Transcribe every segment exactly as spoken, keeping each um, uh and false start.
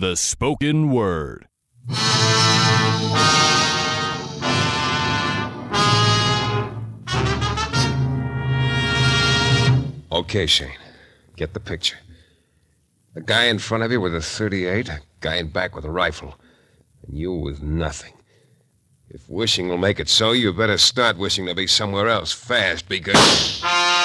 the spoken word. Okay, Shane. Get the picture. A guy in front of you with a thirty-eight, a guy in back with a rifle, and you with nothing. If wishing will make it so, you better start wishing to be somewhere else fast, because...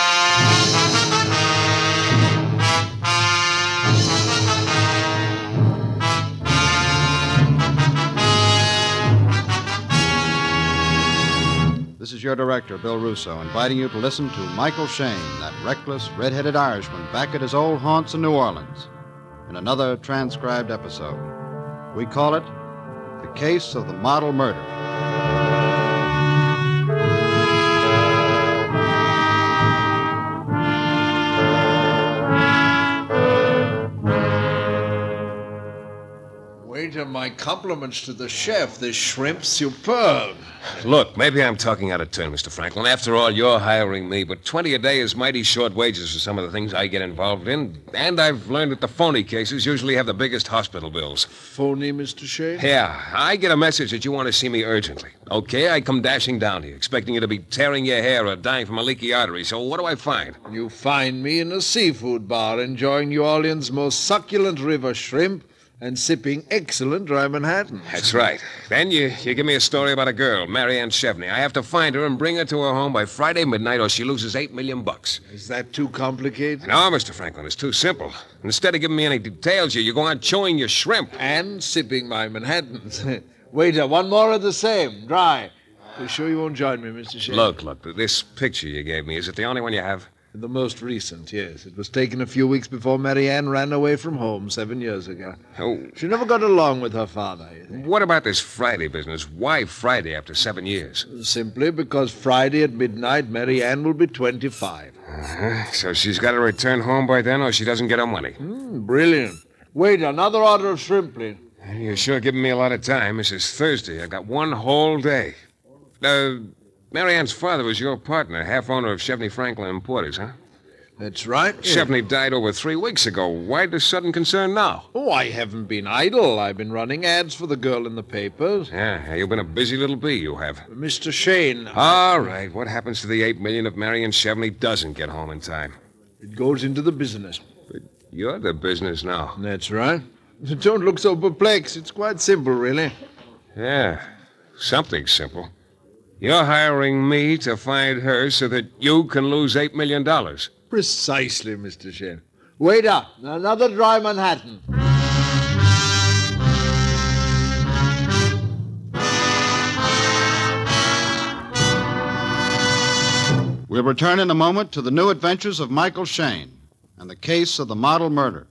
This is your director, Bill Russo, inviting you to listen to Michael Shayne, that reckless, red-headed Irishman back at his old haunts in New Orleans, in another transcribed episode. We call it The Case of the Model Murder. Waiter, my compliments to the chef. This shrimp's superb. Look, maybe I'm talking out of turn, Mister Franklin. After all, you're hiring me, but twenty a day is mighty short wages for some of the things I get involved in. And I've learned that the phony cases usually have the biggest hospital bills. Phony, Mister Shane? Yeah, I get a message that you want to see me urgently. Okay, I come dashing down here, expecting you to be tearing your hair or dying from a leaky artery. So what do I find? You find me in a seafood bar enjoying New Orleans' most succulent river shrimp and sipping excellent dry Manhattan. That's right. Then you, you give me a story about a girl, Marianne Chevney. I have to find her and bring her to her home by Friday midnight or she loses eight million bucks. Is that too complicated? No, Mister Franklin, it's too simple. Instead of giving me any details, you, you go on chewing your shrimp. And sipping my Manhattans. Waiter, one more of the same, dry. You sure you won't join me, Mister Shane? Look, look, this picture you gave me, is it the only one you have? The most recent, yes. It was taken a few weeks before Marianne ran away from home seven years ago. Oh. She never got along with her father, you think? What about this Friday business? Why Friday after seven years? Simply because Friday at midnight, Marianne will be twenty-five. Uh-huh. So she's got to return home by then or she doesn't get her money. Mm, brilliant. Wait, another order of shrimp, please. You're sure giving me a lot of time. This is Thursday. I've got one whole day. Uh... Marianne's father was your partner, half-owner of Chevney Franklin Importers, huh? That's right. Yeah. Chevney died over three weeks ago. Why the sudden concern now? Oh, I haven't been idle. I've been running ads for the girl in the papers. Yeah, you've been a busy little bee, you have. Mister Shane. All right. What happens to the eight million if Marianne Chevney doesn't get home in time? It goes into the business. But you're the business now. That's right. Don't look so perplexed. It's quite simple, really. Yeah, something simple. You're hiring me to find her so that you can lose eight million dollars. Precisely, Mister Shane. Waiter, another dry Manhattan. We'll return in a moment to the new adventures of Michael Shayne and the case of the model murder.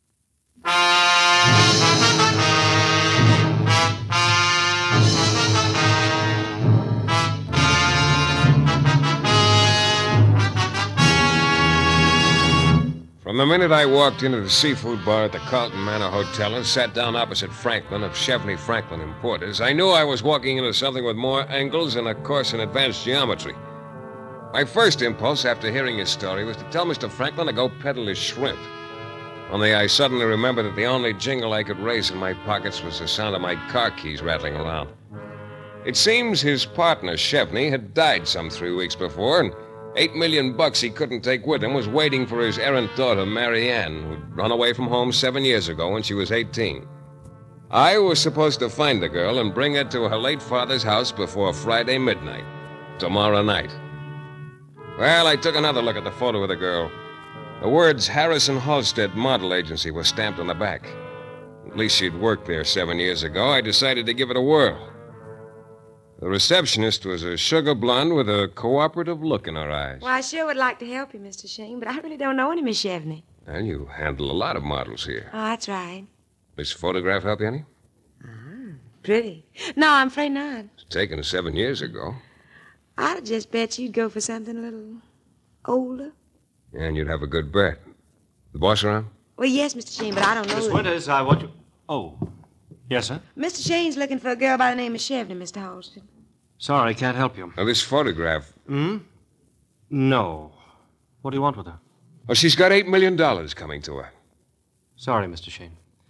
From the minute I walked into the seafood bar at the Carlton Manor Hotel and sat down opposite Franklin of Chevney Franklin Importers, I knew I was walking into something with more angles and a course in advanced geometry. My first impulse after hearing his story was to tell Mister Franklin to go peddle his shrimp. Only I suddenly remembered that the only jingle I could raise in my pockets was the sound of my car keys rattling around. It seems his partner, Chevney, had died some three weeks before, and Eight million bucks he couldn't take with him was waiting for his errant daughter, Marianne, who'd run away from home seven years ago when she was eighteen. I was supposed to find the girl and bring her to her late father's house before Friday midnight, tomorrow night. Well, I took another look at the photo of the girl. The words Harrison Halstead Model Agency were stamped on the back. At least she'd worked there seven years ago. I decided to give it a whirl. The receptionist was a sugar blonde with a cooperative look in her eyes. Well, I sure would like to help you, Mister Shane, but I really don't know any Miss Chevney. And you handle a lot of models here. Oh, that's right. This photograph help you any? Uh-huh. Pretty. No, I'm afraid not. It's taken seven years ago. I'd just bet you'd go for something a little older. And you'd have a good bet. The boss around? Well, yes, Mister Shane, but I don't know. Miss Winters, I want you... Oh. Yes, sir? Mister Shane's looking for a girl by the name of Chevney, Mister Halstead. Sorry, can't help you. Now, this photograph... Hmm? No. What do you want with her? Well, she's got eight million dollars coming to her. Sorry, Mister Shane.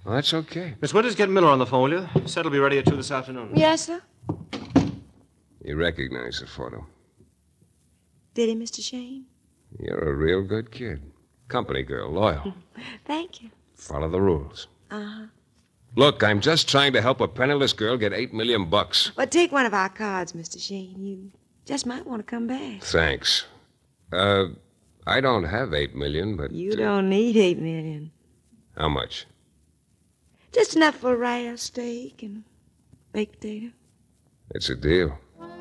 Well, that's okay. Miss Winters, get Miller on the phone, will you? He said he'll be ready at two this afternoon. Yes, sir. He recognized the photo. Did he, Mister Shane? You're a real good kid. Company girl, loyal. Thank you. Follow the rules. Uh-huh. Look, I'm just trying to help a penniless girl get eight million bucks. Well, take one of our cards, Mister Shane. You just might want to come back. Thanks. Uh, I don't have eight million, but... You uh, don't need eight million. How much? Just enough for a rare steak and baked potato. It's a deal.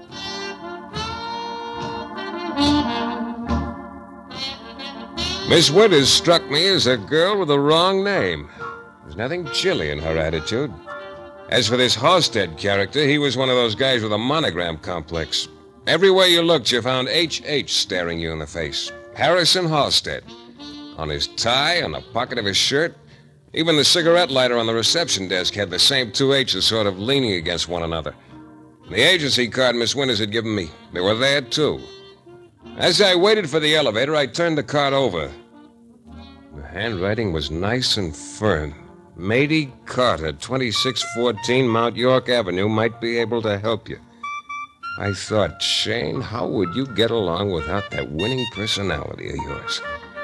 Miss Winters struck me as a girl with the wrong name. There's nothing chilly in her attitude. As for this Halstead character, he was one of those guys with a monogram complex. Everywhere you looked, you found H H staring you in the face. Harrison Halstead. On his tie, on the pocket of his shirt, even the cigarette lighter on the reception desk had the same two H's sort of leaning against one another. The agency card Miss Winters had given me, they were there, too. As I waited for the elevator, I turned the card over. The handwriting was nice and firm. Mady Carter, twenty-six fourteen Mount York Avenue, might be able to help you. I thought, Shane, how would you get along without that winning personality of yours?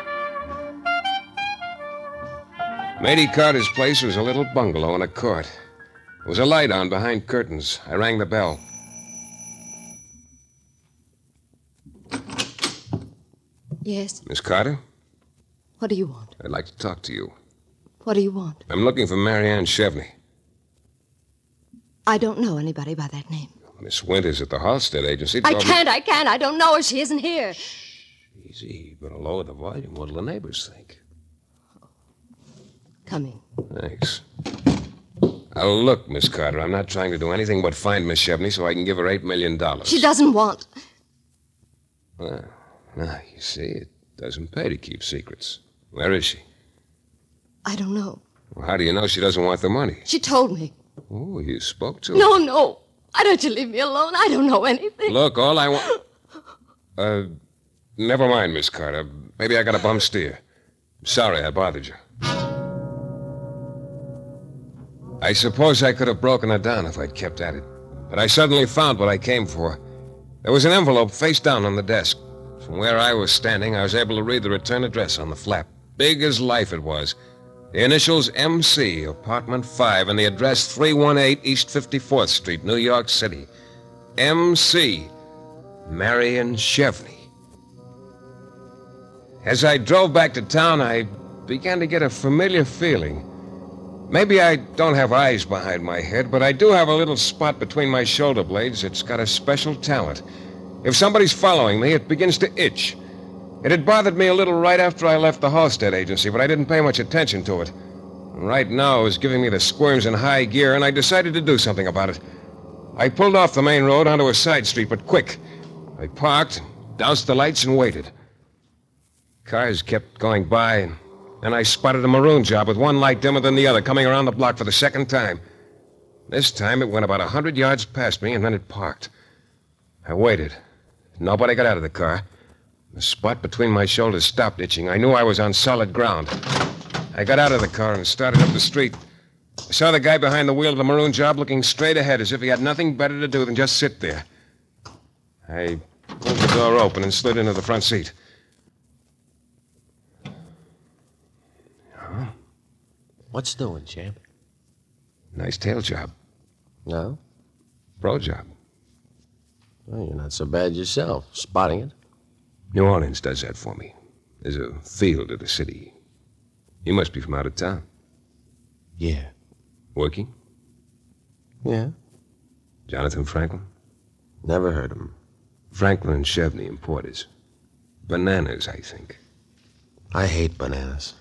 Mady Carter's place was a little bungalow in a court. There was a light on behind curtains. I rang the bell. Yes. Miss Carter? What do you want? I'd like to talk to you. What do you want? I'm looking for Marianne Chevney. I don't know anybody by that name. Miss Winters at the Halstead agency I told can't, me... I can't. I don't know her. She isn't here. Easy. You better lower the volume. What'll the neighbors think? Come in. Thanks. Now, look, Miss Carter, I'm not trying to do anything but find Miss Chevney so I can give her eight million dollars. She doesn't want... Well, now, you see, it doesn't pay to keep secrets. Where is she? I don't know. Well, how do you know she doesn't want the money? She told me. Oh, you spoke to her. No, no. Why don't you leave me alone? I don't know anything. Look, all I want... Uh, never mind, Miss Carter. Maybe I got a bum steer. Sorry I bothered you. I suppose I could have broken her down if I'd kept at it. But I suddenly found what I came for. There was an envelope face down on the desk. From where I was standing, I was able to read the return address on the flap. Big as life it was. The initials M C, apartment five, and the address three one eight East fifty-fourth Street, New York City. M C, Marion Chevney. As I drove back to town, I began to get a familiar feeling. Maybe I don't have eyes behind my head, but I do have a little spot between my shoulder blades that's got a special talent. If somebody's following me, it begins to itch. It had bothered me a little right after I left the Halstead agency, but I didn't pay much attention to it. And right now, it was giving me the squirms in high gear, and I decided to do something about it. I pulled off the main road onto a side street, but quick. I parked, doused the lights, and waited. Cars kept going by, and then I spotted a maroon job with one light dimmer than the other coming around the block for the second time. This time, it went about a hundred yards past me, and then it parked. I waited. Nobody got out of the car. The spot between my shoulders stopped itching. I knew I was on solid ground. I got out of the car and started up the street. I saw the guy behind the wheel of the maroon job looking straight ahead as if he had nothing better to do than just sit there. I pulled the door open and slid into the front seat. Huh? What's doing, champ? Nice tail job. No? Pro job. Well, you're not so bad yourself, spotting it. New Orleans does that for me. There's a feel to the city. You must be from out of town. Yeah. Working? Yeah. Jonathan Franklin? Never heard of him. Franklin and Chevney importers. Bananas, I think. I hate bananas.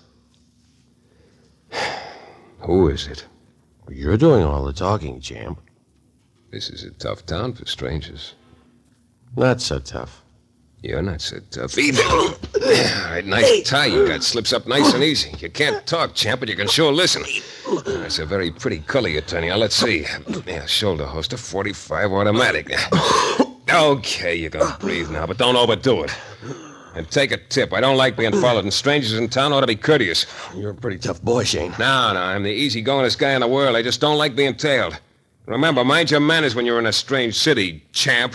Who is it? You're doing all the talking, champ. This is a tough town for strangers. Not so tough. You're not so tough either. All right, nice tie you got. Slips up nice and easy. You can't talk, champ, but you can sure listen. That's a very pretty color you're turning on. Let's see. Yeah, shoulder holster, forty-five automatic. Okay, you can breathe now, but don't overdo it. And take a tip. I don't like being followed, and strangers in town ought to be courteous. You're a pretty tough boy, Shane. No, no, I'm the easygoingest guy in the world. I just don't like being tailed. Remember, mind your manners when you're in a strange city, champ.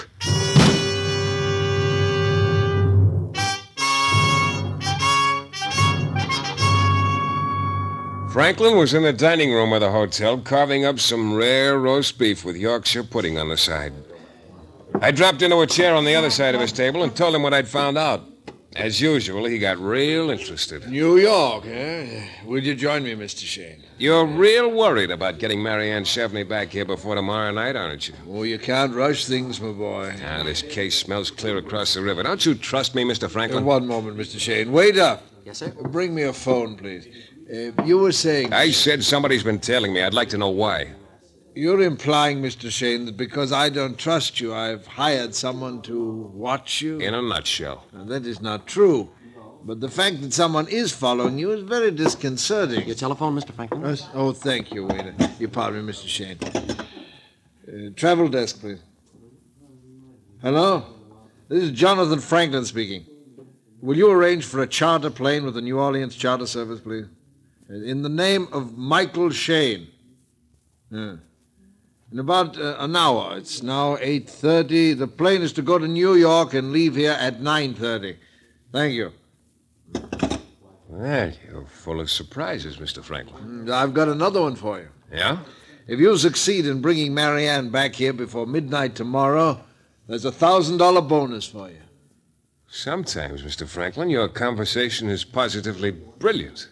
Franklin was in the dining room of the hotel carving up some rare roast beef with Yorkshire pudding on the side. I dropped into a chair on the other side of his table and told him what I'd found out. As usual, he got real interested. New York, eh? Will you join me, Mister Shane? You're real worried about getting Marianne Chevney back here before tomorrow night, aren't you? Oh, you can't rush things, my boy. Ah, this case smells clear across the river. Don't you trust me, Mister Franklin? Uh, one moment, Mister Shane. Wait up. Yes, sir? Uh, bring me a phone, please. Uh, you were saying... I said somebody's been tailing me. I'd like to know why. You're implying, Mister Shane, that because I don't trust you, I've hired someone to watch you? In a nutshell. Now, that is not true. But the fact that someone is following you is very disconcerting. Your telephone, Mister Franklin? Yes? Oh, thank you, waiter. You pardon me, Mister Shane. Uh, travel desk, please. Hello? This is Jonathan Franklin speaking. Will you arrange for a charter plane with the New Orleans Charter Service, please? In the name of Michael Shane. Yeah. In about uh, an hour. It's now eight thirty. The plane is to go to New York and leave here at nine thirty. Thank you. Well, you're full of surprises, Mister Franklin. I've got another one for you. Yeah? If you succeed in bringing Marianne back here before midnight tomorrow, there's a one thousand dollars bonus for you. Sometimes, Mister Franklin, your conversation is positively brilliant.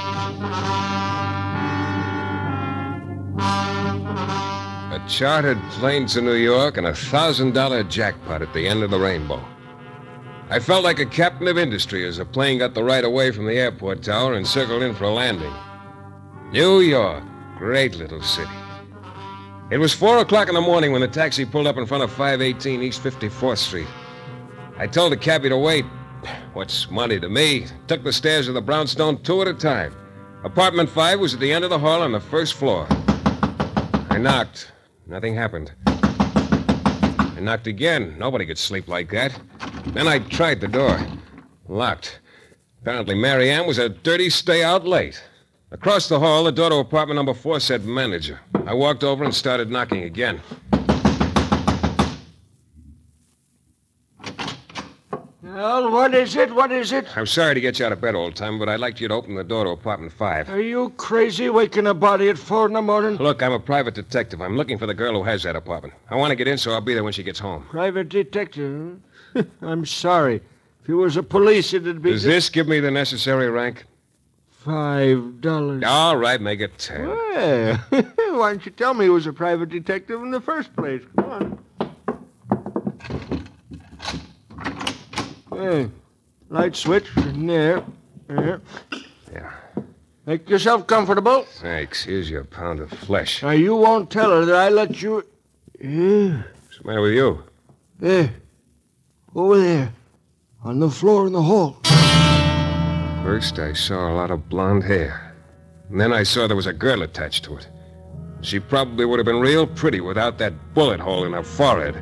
A chartered plane to New York and a one thousand dollars jackpot at the end of the rainbow. I felt like a captain of industry as the plane got the right of way from the airport tower and circled in for a landing. New York, great little city. It was four o'clock in the morning when the taxi pulled up in front of five eighteen East fifty-fourth Street. I told the cabbie to wait. What's money to me? Took the stairs of the brownstone two at a time. Apartment five was at the end of the hall on the first floor. I knocked. Nothing happened. I knocked again. Nobody could sleep like that. Then I tried the door. Locked. Apparently Marianne was a dirty stay-out late. Across the hall, the door to apartment number four said manager. I walked over and started knocking again. Well, what is it? What is it? I'm sorry to get you out of bed all the time, but I'd like you to open the door to apartment five. Are you crazy waking a body at four in the morning? Look, I'm a private detective. I'm looking for the girl who has that apartment. I want to get in, so I'll be there when she gets home. Private detective? Huh? I'm sorry. If you was a police, it'd be... Does this give me the necessary rank? Five dollars. All right, make it ten. Well, why didn't you tell me he was a private detective in the first place? Come on. Hey, light switch in there. There. Yeah. Make yourself comfortable. Thanks. Here's your pound of flesh. Now, you won't tell her that I let you... Yeah. What's the matter with you? There. Over there. On the floor in the hall. First, I saw a lot of blonde hair. And then I saw there was a girl attached to it. She probably would have been real pretty without that bullet hole in her forehead.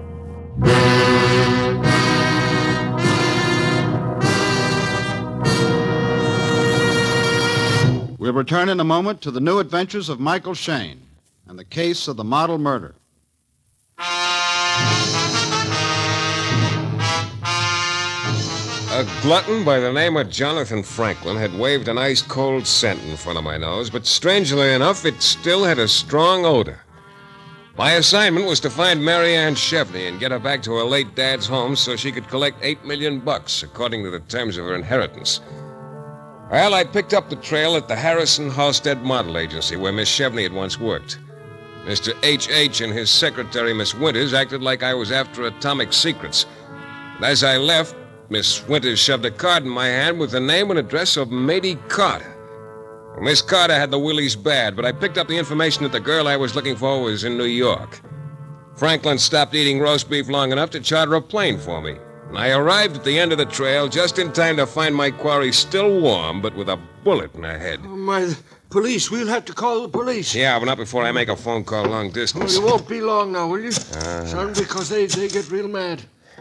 We'll return in a moment to the new adventures of Michael Shane and the case of the model murder. A glutton by the name of Jonathan Franklin had waved an ice-cold scent in front of my nose, but strangely enough, it still had a strong odor. My assignment was to find Marianne Chevney and get her back to her late dad's home so she could collect eight million bucks, according to the terms of her inheritance. Well, I picked up the trail at the Harrison Halstead Model Agency, where Miss Chevney had once worked. Mister H H and his secretary, Miss Winters, acted like I was after atomic secrets. And as I left, Miss Winters shoved a card in my hand with the name and address of Mady Carter. Well, Miss Carter had the willies bad, but I picked up the information that the girl I was looking for was in New York. Franklin stopped eating roast beef long enough to charter a plane for me. And I arrived at the end of the trail just in time to find my quarry still warm, but with a bullet in her head. Oh, my... Police. We'll have to call the police. Yeah, but not before I make a phone call long distance. Oh, you won't be long now, will you? Uh... Son, because they, they get real mad.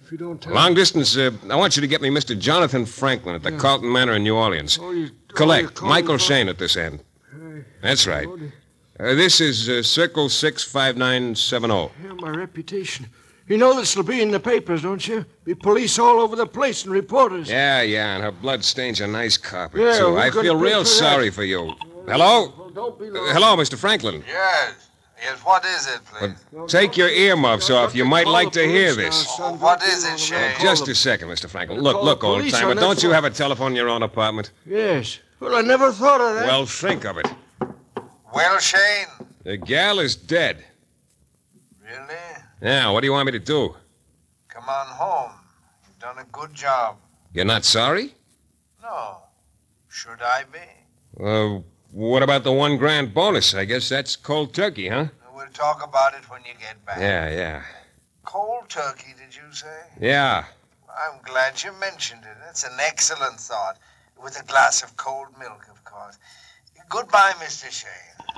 if you don't tell Long me. distance, uh, I want you to get me Mister Jonathan Franklin at the Yeah. Carlton Manor in New Orleans. Oh, you, Collect. oh, you called Michael me for- Shane at this end. Hey, That's right. oh, the- Uh, this is uh, Circle six five nine seven oh. yeah, my reputation. You know this'll be in the papers, don't you? Be police all over the place and reporters. Yeah, yeah, and her blood stains a nice carpet, Yeah, too. who's I gonna feel pay real for that? sorry for you. Hello? Well, don't be Uh, long. hello, Mister Franklin. Yes. Yes, what is it, please? Well, take your earmuffs off. You might like to hear this. Oh, what is it, Shane? Just a second, Mister Franklin. Look, Call look, the old police timer. on that Don't you phone. have a telephone in your own apartment? Yes. Well, I never thought of that. Well, think of it. Well, Shane. The gal is dead. Really? Now, what do you want me to do? Come on home. You've done a good job. You're not sorry? No. Should I be? Uh, what about the one grand bonus? I guess that's cold turkey, huh? We'll talk about it when you get back. Yeah, yeah. Cold turkey, did you say? Yeah. I'm glad you mentioned it. That's an excellent thought. With a glass of cold milk, of course. Goodbye, Mister Shane.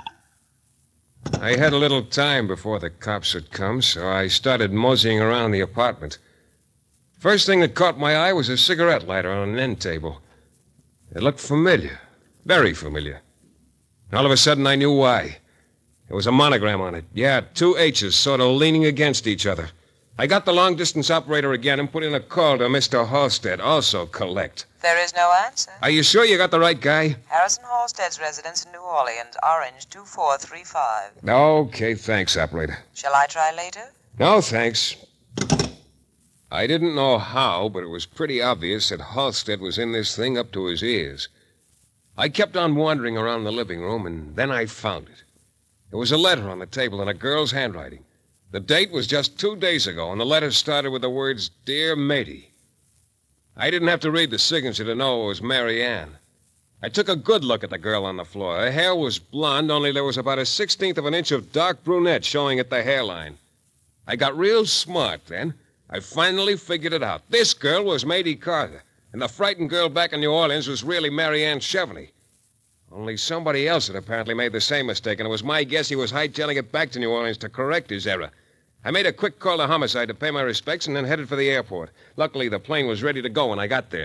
I had a little time before the cops had come, so I started moseying around the apartment. First thing that caught my eye was a cigarette lighter on an end table. It looked familiar. Very familiar. All of a sudden, I knew why. There was a monogram on it. Yeah, two H's sort of leaning against each other. I got the long-distance operator again and put in a call to Mister Halstead, also collect. There is no answer. Are you sure you got the right guy? Harrison Halstead's residence in New Orleans, Orange two four three five. Okay, thanks, operator. Shall I try later? No, thanks. I didn't know how, but it was pretty obvious that Halstead was in this thing up to his ears. I kept on wandering around the living room, and then I found it. There was a letter on the table in a girl's handwriting. The date was just two days ago, and the letter started with the words, Dear Matey. I didn't have to read the signature to know it was Mary Ann. I took a good look at the girl on the floor. Her hair was blonde, only there was about a sixteenth of an inch of dark brunette showing at the hairline. I got real smart then. I finally figured it out. This girl was Matey Carter, and the frightened girl back in New Orleans was really Mary Ann Chevney. Only somebody else had apparently made the same mistake, and it was my guess he was hightailing it back to New Orleans to correct his error. I made a quick call to homicide to pay my respects and then headed for the airport. Luckily, the plane was ready to go when I got there.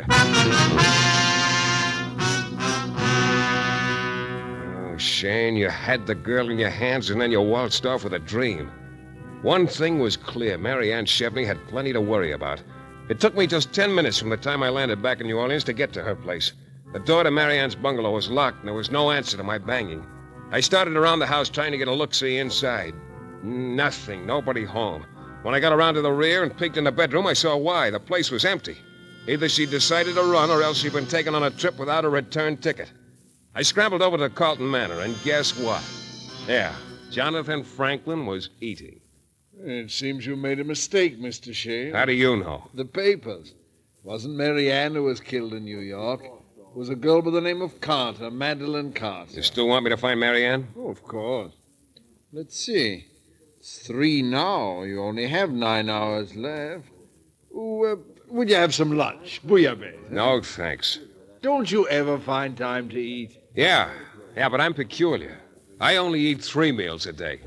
Oh, Shane, you had the girl in your hands and then you waltzed off with a dream. One thing was clear. Mary Ann Chevney had plenty to worry about. It took me just ten minutes from the time I landed back in New Orleans to get to her place. The door to Mary Ann's bungalow was locked and there was no answer to my banging. I started around the house trying to get a look-see inside. Nothing. Nobody home. When I got around to the rear and peeked in the bedroom, I saw why. The place was empty. Either she decided to run or else she'd been taken on a trip without a return ticket. I scrambled over to Carlton Manor, and guess what? Yeah, Jonathan Franklin was eating. It seems you made a mistake, Mister Shane. How do you know? The papers. It wasn't Mary Ann who was killed in New York. It was a girl by the name of Carter, Madeline Carter. You still want me to find Mary Ann? Oh, of course. Let's see. It's three now. You only have nine hours left. Oh, uh, would you have some lunch? Bouillabaisse. No, thanks. Don't you ever find time to eat? Yeah, yeah, but I'm peculiar. I only eat three meals a day.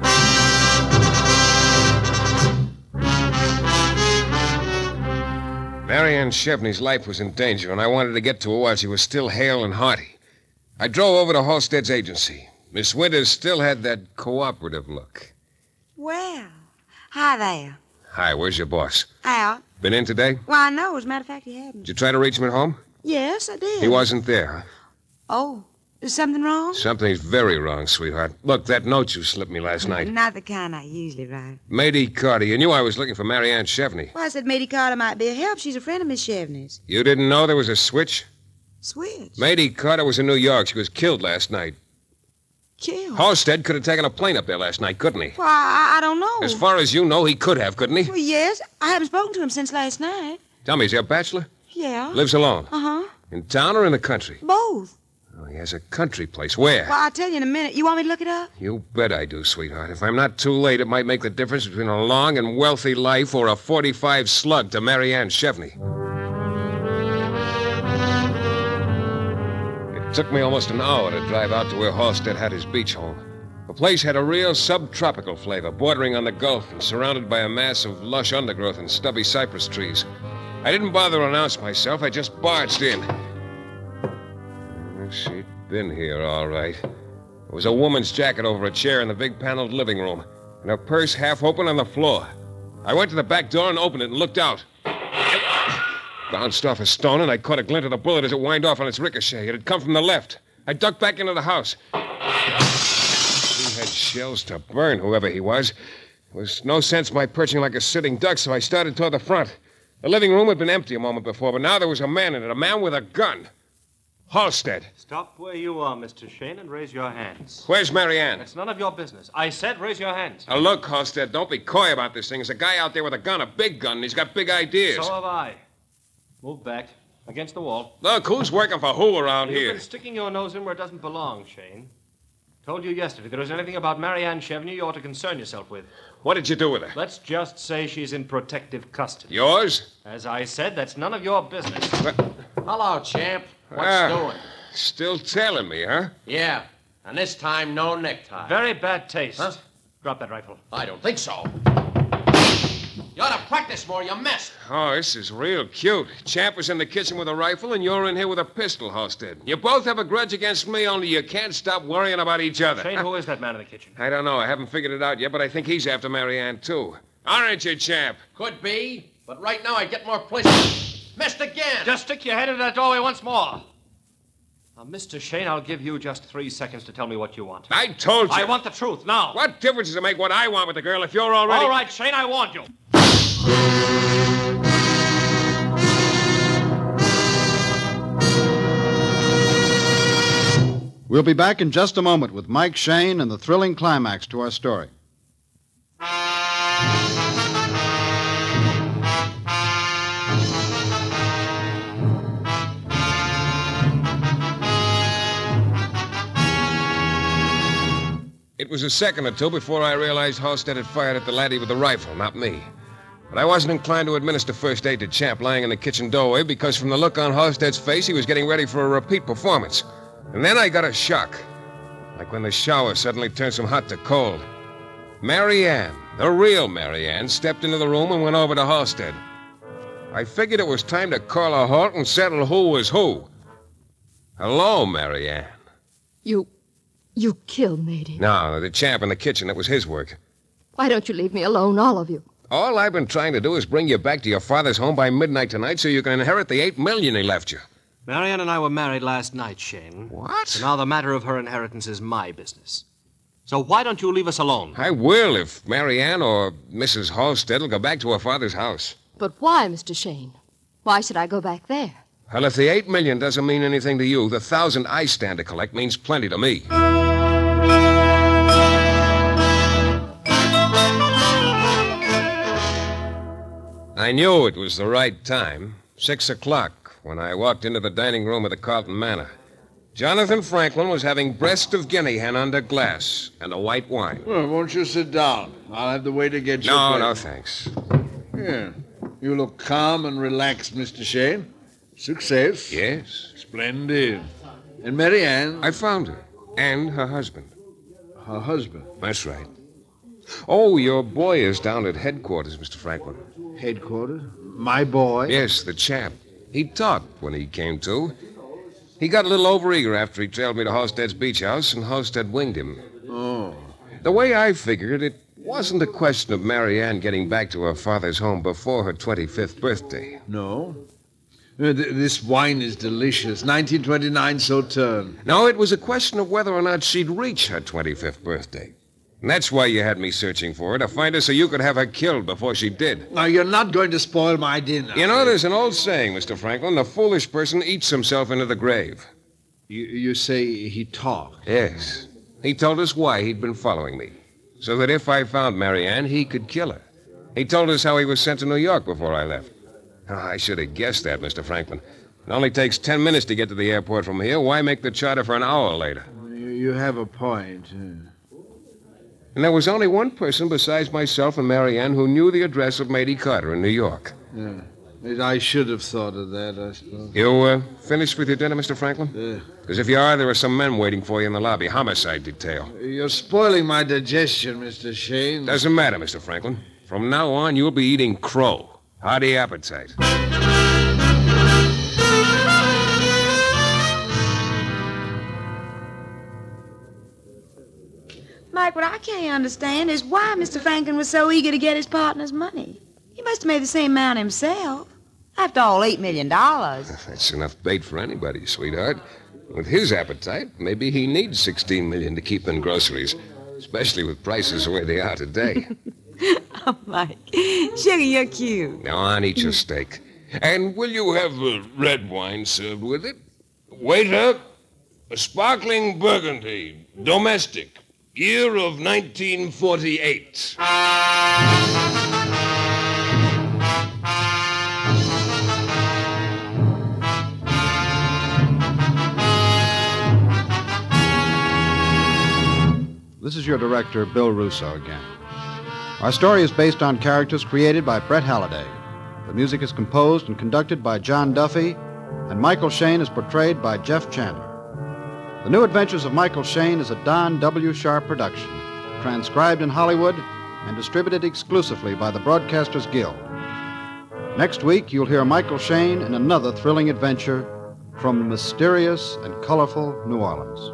Mary Ann Chevney's life was in danger, and I wanted to get to her while she was still hale and hearty. I drove over to Halstead's agency. Miss Winters still had that cooperative look. Well, hi there. Hi, where's your boss? Out. Been in today? Why, no, as a matter of fact, he hadn't. Did you try to reach him at home? Yes, I did. He wasn't there, huh? Oh, is something wrong? Something's very wrong, sweetheart. Look, that note you slipped me last night. Not the kind I usually write. Matey Carter, you knew I was looking for Mary Ann Chevney. Well, I said Matey Carter might be a help. She's a friend of Miss Chevney's. You didn't know there was a switch? Switch? Matey Carter was in New York. She was killed last night. Killed? Halstead could have taken a plane up there last night, couldn't he? Well, I, I don't know. As far as you know, he could have, couldn't he? Well, yes. I haven't spoken to him since last night. Tell me, is he a bachelor? Yeah. Lives alone? Uh-huh. In town or in the country? Both. Oh, he has a country place. Where? Well, I'll tell you in a minute. You want me to look it up? You bet I do, sweetheart. If I'm not too late, it might make the difference between a long and wealthy life or a forty-five slug to Mary Ann Chevney. It took me almost an hour to drive out to where Halstead had his beach home. The place had a real subtropical flavor, bordering on the Gulf and surrounded by a mass of lush undergrowth and stubby cypress trees. I didn't bother to announce myself. I just barged in. She'd been here, all right. There was a woman's jacket over a chair in the big paneled living room, and her purse half open on the floor. I went to the back door and opened it and looked out. Bounced off a stone, and I caught a glint of the bullet as it whined off on its ricochet. It had come from the left. I ducked back into the house. He had shells to burn, whoever he was. There was no sense my perching like a sitting duck, so I started toward the front. The living room had been empty a moment before, but now there was a man in it, a man with a gun. Halstead. Stop where you are, Mister Shane, and raise your hands. Where's Marianne? It's none of your business. I said raise your hands. Now, look, Halstead, don't be coy about this thing. There's a guy out there with a gun, a big gun, and he's got big ideas. So have I. Move back. Against the wall. Look, who's working for who around You've here? You've been sticking your nose in where it doesn't belong, Shane. Told you yesterday if there was anything about Marianne Chevney you ought to concern yourself with. What did you do with her? Let's just say she's in protective custody. Yours? As I said, that's none of your business. But... Hello, champ. What's ah, doing? Still tailing me, huh? Yeah, and this time no necktie. Very bad taste. Huh? Drop that rifle. I don't think so. You ought to practice more, you missed. Oh, this is real cute. Champ was in the kitchen with a rifle, and you're in here with a pistol, Halstead. You both have a grudge against me, only you can't stop worrying about each other. Shane, who is that man in the kitchen? I don't know. I haven't figured it out yet, but I think he's after Marianne, too. Aren't you, Champ? Could be, but right now I'd get more places. Missed again. Just stick your head in that doorway once more. Now, Mister Shane, I'll give you just three seconds to tell me what you want. I told you. I want the truth, now. What difference does it make what I want with the girl if you're already... All right, Shane, I warned you. We'll be back in just a moment with Mike Shane and the thrilling climax to our story. It was a second or two before I realized Halstead had fired at the laddie with the rifle, not me. But I wasn't inclined to administer first aid to Champ lying in the kitchen doorway because from the look on Halstead's face, he was getting ready for a repeat performance. And then I got a shock, like when the shower suddenly turns from hot to cold. Marianne, the real Marianne, stepped into the room and went over to Halstead. I figured it was time to call a halt and settle who was who. Hello, Marianne. You... you killed Matey. No, the Champ in the kitchen, that was his work. Why don't you leave me alone, all of you? All I've been trying to do is bring you back to your father's home by midnight tonight so you can inherit the eight million he left you. Marianne and I were married last night, Shane. What? So now the matter of her inheritance is my business. So why don't you leave us alone? I will if Marianne or Missus Halstead will go back to her father's house. But why, Mister Shane? Why should I go back there? Well, if the eight million doesn't mean anything to you, the thousand I stand to collect means plenty to me. I knew it was the right time. Six o'clock, when I walked into the dining room of the Carlton Manor. Jonathan Franklin was having breast of guinea hen under glass and a white wine. Well, won't you sit down? I'll have the waiter get you. No, no, thanks. Yeah. You look calm and relaxed, Mister Shane. Success. Yes. Splendid. And Marianne? I found her. And her husband. Her husband? That's right. Oh, your boy is down at headquarters, Mister Franklin. Headquarters? My boy? Yes, the chap. He talked when he came to. He got a little overeager after he trailed me to Halstead's beach house, and Halstead winged him. Oh. The way I figured, it wasn't a question of Marianne getting back to her father's home before her twenty-fifth birthday. No? Uh, th- this wine is delicious. nineteen twenty-nine Sauterne. No, it was a question of whether or not she'd reach her twenty-fifth birthday. And that's why you had me searching for her, to find her so you could have her killed before she did. Now, you're not going to spoil my dinner. You know, there's an old saying, Mister Franklin, the foolish person eats himself into the grave. You, you say he talked? Yes. He told us why he'd been following me, so that if I found Marianne, he could kill her. He told us how he was sent to New York before I left. Oh, I should have guessed that, Mister Franklin. It only takes ten minutes to get to the airport from here. Why make the charter for an hour later? You, you have a point. Uh... And there was only one person besides myself and Marianne who knew the address of Matey Carter in New York. Yeah. I should have thought of that, I suppose. You uh, finished with your dinner, Mister Franklin? Yeah. Because if you are, there are some men waiting for you in the lobby. Homicide detail. You're spoiling my digestion, Mister Shane. Doesn't matter, Mister Franklin. From now on, you'll be eating crow. Hearty appetite. Mike, what I can't understand is why Mister Franklin was so eager to get his partner's money. He must have made the same amount himself. After all, eight million dollars. That's enough bait for anybody, sweetheart. With his appetite, maybe he needs sixteen million to keep in groceries, especially with prices the way they are today. Oh, Mike. Sugar, you're cute. Now on, eat your steak. And will you have uh, red wine served with it? Waiter, a sparkling burgundy, domestic, year of nineteen forty-eight. This is your director, Bill Russo, again. Our story is based on characters created by Brett Halliday. The music is composed and conducted by John Duffy, and Michael Shane is portrayed by Jeff Chandler. The New Adventures of Michael Shane is a Don W. Sharp production, transcribed in Hollywood and distributed exclusively by the Broadcasters Guild. Next week, you'll hear Michael Shane in another thrilling adventure from mysterious and colorful New Orleans.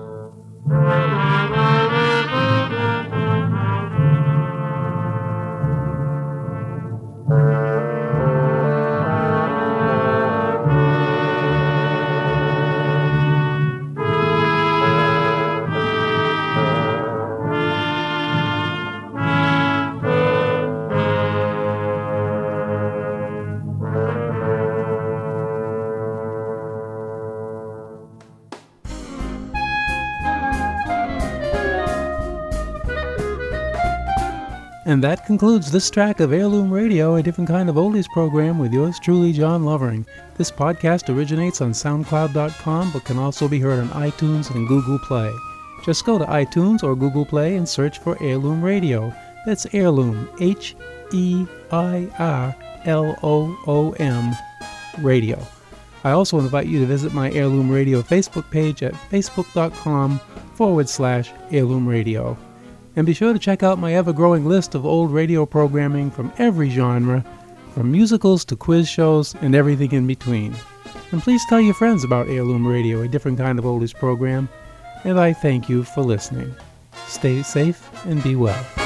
And that concludes this track of Heirloom Radio, a different kind of oldies program with yours truly, John Lovering. This podcast originates on SoundCloud dot com, but can also be heard on iTunes and Google Play. Just go to iTunes or Google Play and search for Heirloom Radio. That's Heirloom, H E I R L O O M, Radio. I also invite you to visit my Heirloom Radio Facebook page at facebook.com forward slash Heirloom Radio. And be sure to check out my ever-growing list of old radio programming from every genre, from musicals to quiz shows and everything in between. And please tell your friends about Heirloom Radio, a different kind of oldies program. And I thank you for listening. Stay safe and be well.